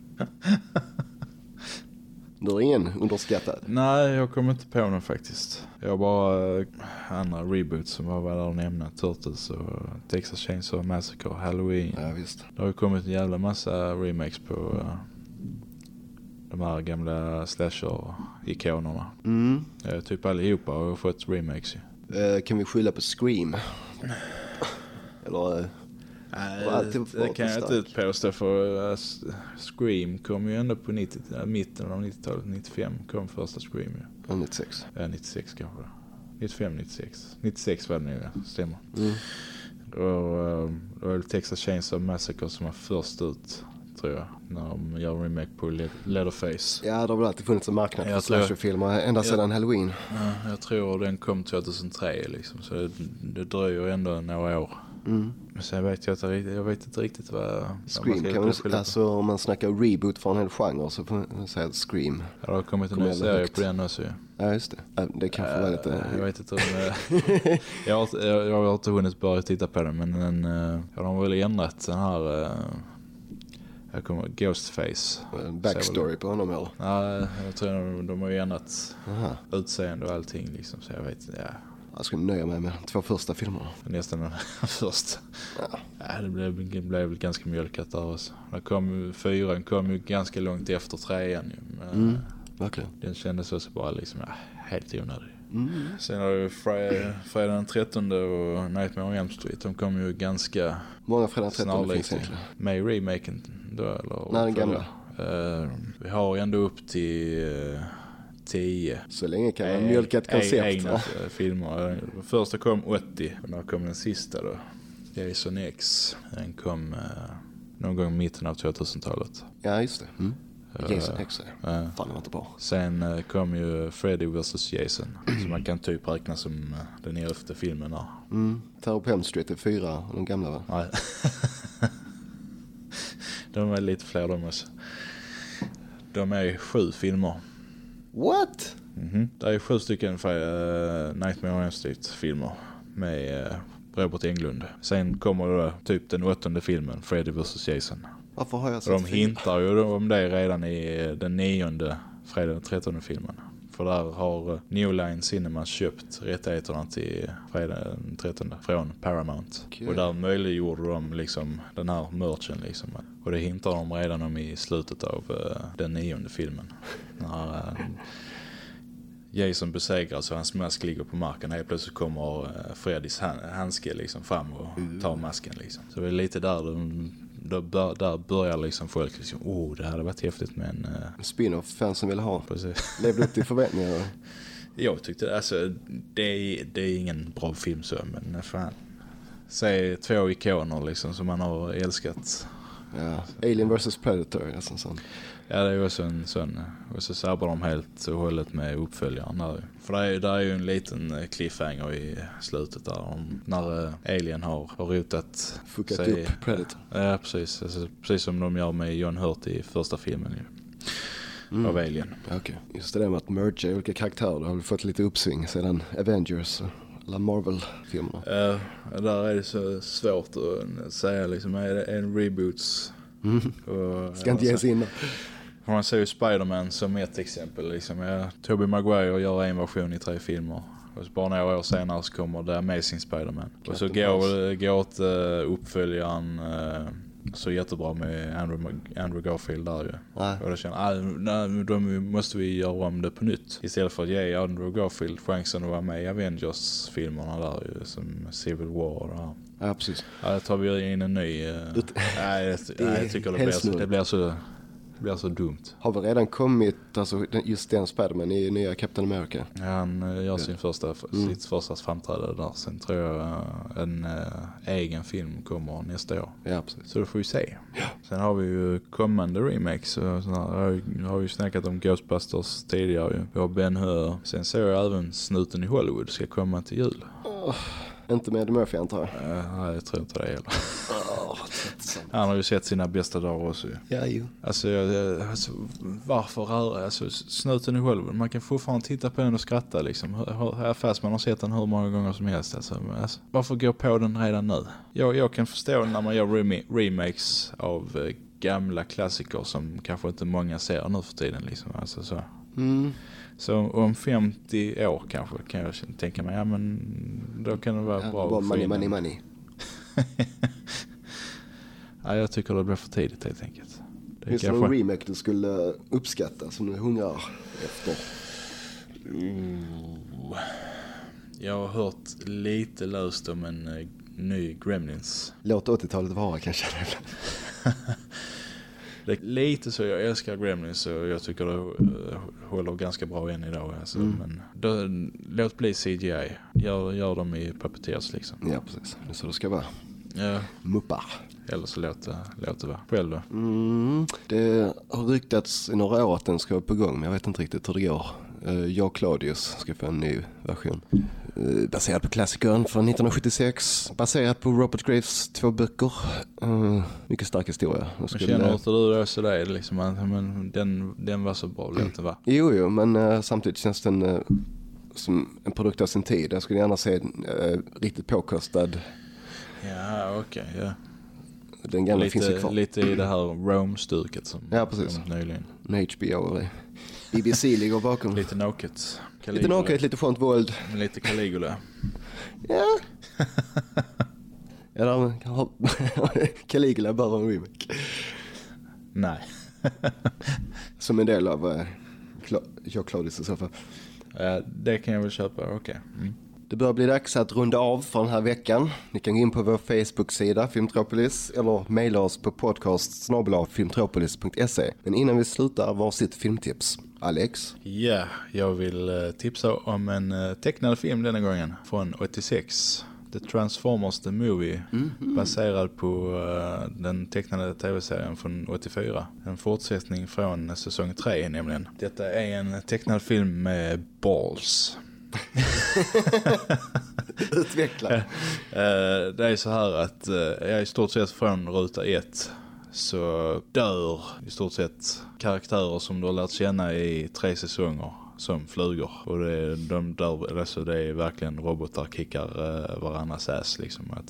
Du har ingen underskattad? Nej, jag kommer inte på den faktiskt. Jag har bara andra reboots som var där att nämna. Turtles och Texas Chainsaw Massacre, Halloween. Ja, visst. Det har ju kommit en jävla massa remakes på de här gamla slasher-ikonerna. Typ allihopa har fått remakes. Kan vi skylla på Scream? Eller... det kan jag inte påstå, för Scream kom ju ändå på mitten av 90-talet. 95 kom första Scream. Ja, 96. Ja, 96 kanske. 95, 96. 96 var det nu, stämmer. Och det var Texas Chainsaw Massacre som var först ut, tror jag, när de gör remake på Leatherface. Ja, det har väl alltid funnits en marknad för slasherfilmer ända sedan Halloween. Ja, jag tror den kom 2003 liksom, så det dröjer ändå några år. Men sen vet jag vet inte riktigt vad... Scream kan man alltså, om man snackar reboot från en hel genre så får man säga Scream. Ja, det har kommit en ny serie på den också. Ja, just det. Det kanske var lite... Jag vet inte om... jag har inte hunnit börja titta på den, men de har väl ändrat den här... Ghostface. Backstory på honom eller? Ja, jag tror de har ju ändrat utseende och allting liksom, så jag vet inte, Jag skulle nöja mig med de 2 första filmerna. Nästan den första. Ja, det blev väl ganska mjölkat där också. 4 kom ju ganska långt efter 3:an ju. Verkligen. Den kändes också bara liksom helt onödig. Sen har ju Fredag den 13 och Nightmare on Elm Street. De kom ju ganska... Många Fredag den 13 finns egentligen. Med remaken då, eller? Nej, den gamla. Vi har ändå upp till 10. Så länge kan man mjölka ett koncept. Egna filmer. Första kom 80 och när kom den sista då? Jason X. Den kom någon gång i mitten av 2000-talet. Ja, just det. Jason X. Fan, det var inte bra. Sen kom ju Freddy vs. Jason. Så man kan typ räkna som den 11:e filmen där. Terror på Elm Street är 4, de gamla va? Nej. De är lite fler de också. De är 7 filmer. What? Det är 7 stycken Nightmare on Elm Street-filmer med Robert Englund. Sen kommer då typ den 8:e filmen, Freddy vs. Jason. Varför har jag sett de hintar ju om det redan i den 9:e Fredag den 13:e filmen. För där har New Line Cinema köpt rättigheterna till Fredag den 13:e från Paramount. Okay. Och där möjliggjorde de liksom den här merchen liksom. Och det hintar de redan om i slutet av den 9:e filmen. När Jason besegras och hans mask ligger på marken. Helt plötsligt kommer Freddys handske liksom fram och tar masken liksom. Så det är lite där där börjar liksom folk liksom, det hade varit häftigt med en spin-off fansen vill ha. Precis. Levde upp till förväntningar. Jag tyckte, alltså det är ingen bra film så, men fan. Säg 2 ikoner liksom som man har älskat. Ja, Alien vs Predator, alltså sån. Ja, det är också en sån. Och så sabbar de helt och hållet med uppföljaren där. För där är ju en liten cliffhanger i slutet där. När Alien har rotat fuckat sig upp Predator. Ja, precis. Alltså, precis som de gör med John Hurt i första filmen av Alien. Okej. Just det där med att merge olika karaktärer har väl fått lite uppsving sedan Avengers eller Marvel-filmerna. Där är det så svårt att säga liksom, är det en reboots? Och, ska inte ge sig in. Man ser ju Spider-Man som ett exempel liksom. Tobey Maguire gör en version i 3 filmer. Och så bara några år senare så kommer The Amazing Spider-Man. Och så går åt uppföljaren så jättebra med Andrew Garfield där ju. Nej. Och då känner då måste vi göra om det på nytt. Istället för att ge Andrew Garfield chansen att vara med i Avengers-filmerna där ju, som Civil War och det här. Ja, precis. Ja, tar vi in en ny... jag tycker det blir så dumt. Har väl redan kommit alltså, just den Spider-Man i nya Captain America? Ja, han gör sitt första framträdande där. Sen tror jag en egen film kommer nästa år. Ja, precis. Så då får vi se. Ja. Sen har vi ju kommande remakes. Har vi snackat om Ghostbusters tidigare. Vi har Ben Hur. Sen såg jag även Snuten i Hollywood ska komma till jul. Inte med Murphy antar jag. Nej, jag tror inte det heller. Han har ju sett sina bästa dagar också. Ja, ju. Alltså varför röra? Alltså, Snuten i Hollywood. Man kan fortfarande titta på den och skratta liksom. Fast man har sett den hur många gånger som helst. Alltså, varför gå på den redan nu? Jag kan förstå när man gör remakes av gamla klassiker som kanske inte många ser nu för tiden liksom. Alltså så. Så om 50 år kanske kan jag tänka mig, ja men då kan det vara bra. Money. Ja, jag tycker det blir för tidigt helt enkelt. Finns det någon remake du skulle uppskatta som du hungrar efter? Jag har hört lite löst om en ny Gremlins. Låt 80-talet vara kanske. Det är lite så, jag älskar Gremlins och jag tycker det håller ganska bra än idag. Alltså. Men låt bli CGI. Gör dem i puppeteers liksom. Ja, precis. Det är så det ska vara. Ja. Muppar. Eller så låt det vara. Själv då? Det har ryktats i några år att den ska vara på gång, men jag vet inte riktigt hur det går. Jag och Claudius ska få en ny version. Baserad på klassikern från 1976. Baserad på Robert Graves 2 böcker. Mycket stark historia. Känner inte du då sådär liksom, men den var så bra, låt det vara. Jo, men samtidigt känns den som en produkt av sin tid. Jag skulle gärna se riktigt påkostad. Ja, okej, ja. Den gamla finns ju kvar. Lite i det här Rome-stuket som precis. Nyligen. HBO eller BBC ligger bakom. Lite naket. Lite naket, lite font våld. Lite Caligula. Ja. Caligula bara en remake. Nej. Som en del av jag Claudius i så fall. Det kan jag väl köpa, okej. Det börjar bli dags att runda av för den här veckan. Ni kan gå in på vår Facebook-sida Filmtropolis eller mejla oss på podcast@filmtropolis.se. Men innan vi slutar, varsitt filmtips. Alex? Ja, jag vill tipsa om en tecknad film denna gången från 86. The Transformers The Movie, baserad på den tecknade tv-serien från 84. En fortsättning från säsong 3 nämligen. Detta är en tecknad film med balls. Utveckla. Det är så här att jag i stort sett från ruta 1 så dör i stort sett karaktärer som du har lärt känna i 3 säsonger som flugor. Och det är verkligen robotar kickar varandras ass liksom. Att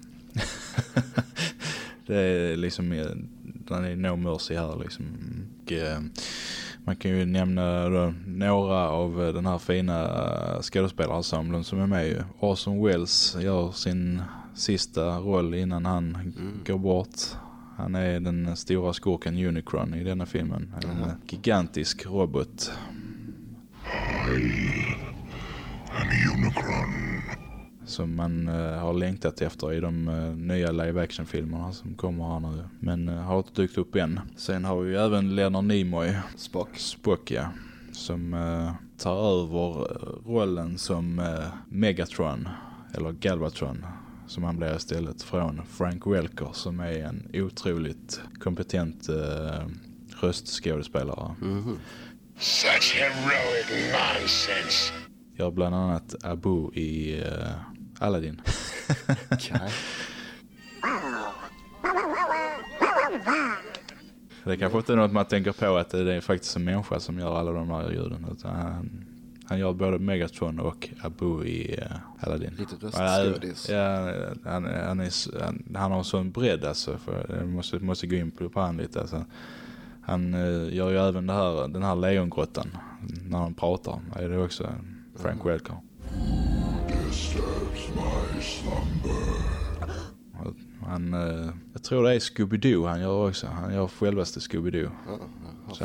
det är liksom den är no mercy här liksom. Och, man kan ju nämna då några av den här fina skådespelarensemblen som är med ju. Orson Welles gör sin sista roll innan han går bort. Han är den stora skurken Unicron i denna filmen. En gigantisk robot. I am Unicron. som man har längtat efter i de nya live-action-filmerna som kommer här nu. Men har inte dykt upp än. Sen har vi även Leonard Nimoy. Spock, ja. Som tar över rollen som Megatron, eller Galvatron, som han blir istället, från Frank Welker, som är en otroligt kompetent röstskådespelare. Such heroic nonsense. Gör bland annat Abu i Aladdin. Okay. Det är kanske inte något man tänker på att det är faktiskt en människa som gör alla de här ljuden. Utan han gör både Megatron och Abu i Aladdin. Lite röstskådis. Ja, han har sån bredd alltså. För jag måste gå in på han lite. Alltså. Han gör ju även den här lejongrottan när han pratar. Är det också Frank Welker. Jag tror det är Scooby-Doo han gör också. Han gör självaste Scooby-Doo. Så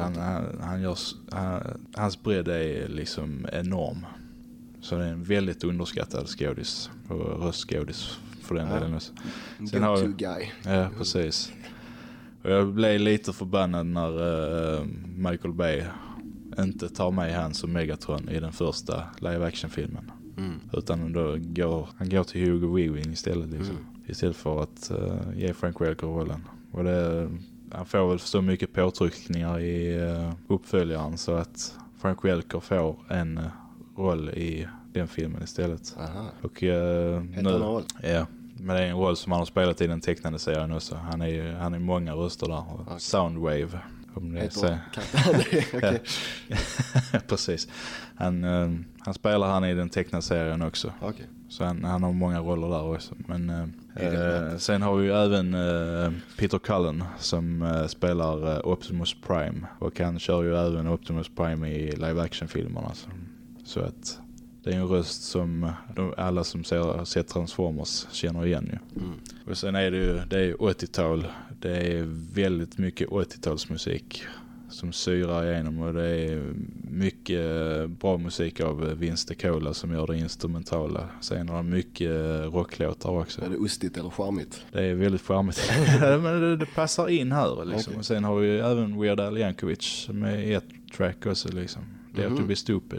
hans bredd är liksom enorm. Så det är en väldigt underskattad skådis och röstskådis för den delen också. Sen Go-to guy. Ja, precis. Och jag blev lite förbannad när Michael Bay inte tar med han som Megatron i den första live-action-filmen. Utan han går till Hugo Weaving istället liksom. Istället för att ge Frank Welker rollen. Och han får väl så mycket påtryckningar i uppföljaren så att Frank Welker får en roll i den filmen istället. Aha. Och nu, ja, men det är en roll som han har spelat i den tecknade serien också. Han är många röster där. Okay. Soundwave. Om det säger. Okay. Precis. Han spelar han i den tecknade serien också. Okay. Så han har många roller där också. Men sen har vi ju även Peter Cullen som spelar Optimus Prime. Och han kör ju även Optimus Prime i live-action-filmerna. Så att det är en röst som alla som sett Transformers känner igen ju. Och sen är det är 80-tal. Det är väldigt mycket 80-talsmusik som syrar igenom, och det är mycket bra musik av Vince DiCola som gör det instrumentala. Sen har det mycket rocklåtar också. Är det ustigt eller charmigt? Det är väldigt charmigt. Men det passar in här liksom. Okay. Och sen har vi även Weird Al Yankovic med ett track också liksom. Dare to be stupid.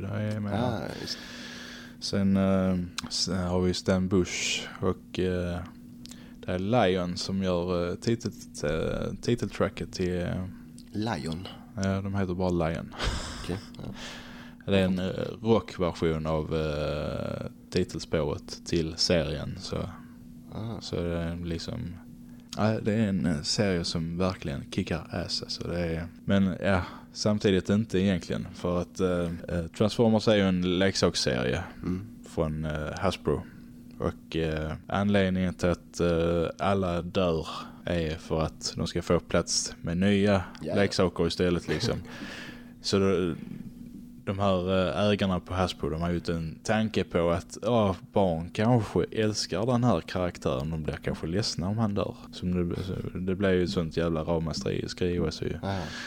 Sen har vi Stan Bush och det är Lion som gör titeltracket till Lion. Ja, de heter bara Lion. Okay. Ja. Det är en rockversion av titelspåret till serien. Så det är liksom... Ja, det är en serie som verkligen kickar ass. Alltså men ja, samtidigt inte egentligen. För att Transformers är ju en leksaksserie från Hasbro. Och anledningen till att alla dör är för att de ska få plats med nya leksaker istället liksom. Så de här ägarna på Hasbro, de har ju en tanke på att barn kanske älskar den här karaktären. De blir kanske ledsna om han dör. Det blir ju ett sånt jävla ramaskri skrivas ju.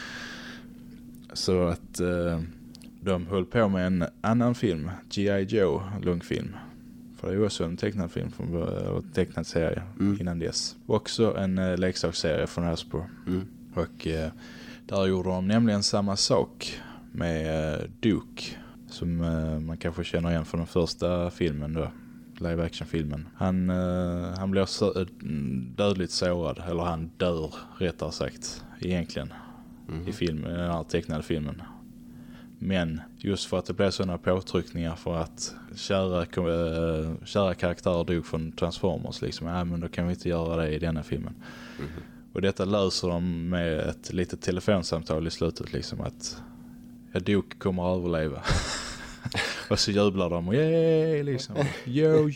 Så att de höll på med en annan film, G.I. Joe, långfilm. För det är ju också en tecknad film från tecknad serie innan dess. Också en leksaksserie från Hasbro. Och där gjorde de nämligen samma sak med Duke, som man kanske känner igen från den första filmen då, live action-filmen. Han blir dödligt sårad, eller han dör rättare sagt egentligen i filmen, den här tecknade filmen. Men just för att det blev sådana påtryckningar för att kära karaktärer dog från Transformers liksom, men då kan vi inte göra det i denna filmen. Och detta löser de med ett litet telefonsamtal i slutet liksom, att Duke kommer att överleva. Och så jublar de, yay liksom, yo.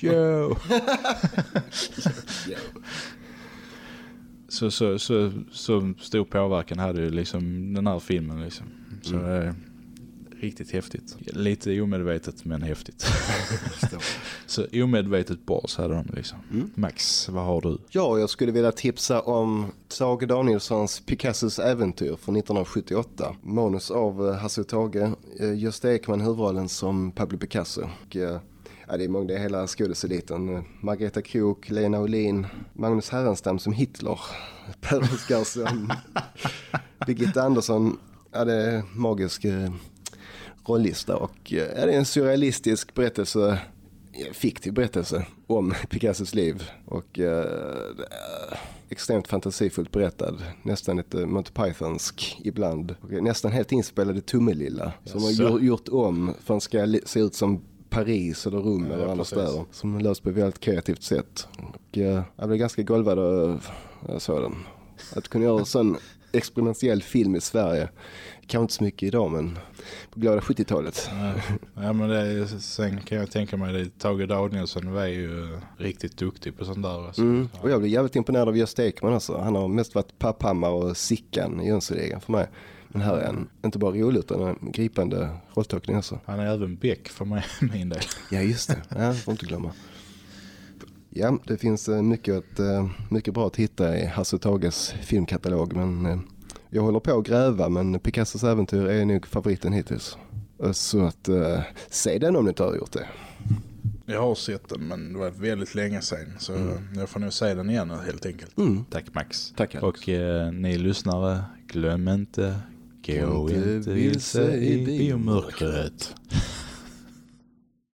Så stor påverkan hade ju liksom den här filmen liksom. Så det är riktigt häftigt. Lite omedvetet men häftigt. Så omedvetet bas hade de liksom. Max, vad har du? Ja, jag skulle vilja tipsa om Tage Danielssons Picassos äventyr från 1978. Manus av Hasse och Tage, Gösta Ekman huvudrollen som Pablo Picasso. Och, Ja, det är många, det är hela skådespelaren. Margareta Krook, Lena Olin, Magnus Härenstam som Hitler, Per Oscarsson, Birgitta Andersson. Ja, det är magisk rollista och det är en surrealistisk berättelse, fiktiv berättelse om Picassos liv och extremt fantasifullt berättad, nästan lite Monty Pythonsk ibland och nästan helt inspelade Tummelilla som har gjort om för att ska se ut som Paris eller Rom eller andra städer som löst på ett väldigt kreativt sätt och jag blev ganska golvad och jag såg den. Att kunna göra en sån experimentell film i Sverige kan inte så mycket idag, men på glada 70-talet. Ja, men det är, sen kan jag tänka mig att Tage Danielsson var ju riktigt duktig på sånt där. Alltså. Och jag blev jävligt imponerad av Gösta Ekman alltså. Han har mest varit Papphammar och Sickan i Jönssonligan för mig. Men här är han inte bara rolig utan en gripande rolltolkning alltså. Han är även Beck för mig, min del. Ja, just det. Ja, får inte glömma. Ja, det finns mycket bra att hitta i Hasse Tages filmkatalog, men jag håller på att gräva, men Picassos äventyr är nog favoriten hittills. Så att se den om ni inte har gjort det. Jag har sett den, men det var väldigt länge sedan, så jag får nog se den igen helt enkelt. Tack Max. Tack, Alex. Och ni lyssnare, glöm inte, gå inte vilse i biomörkret.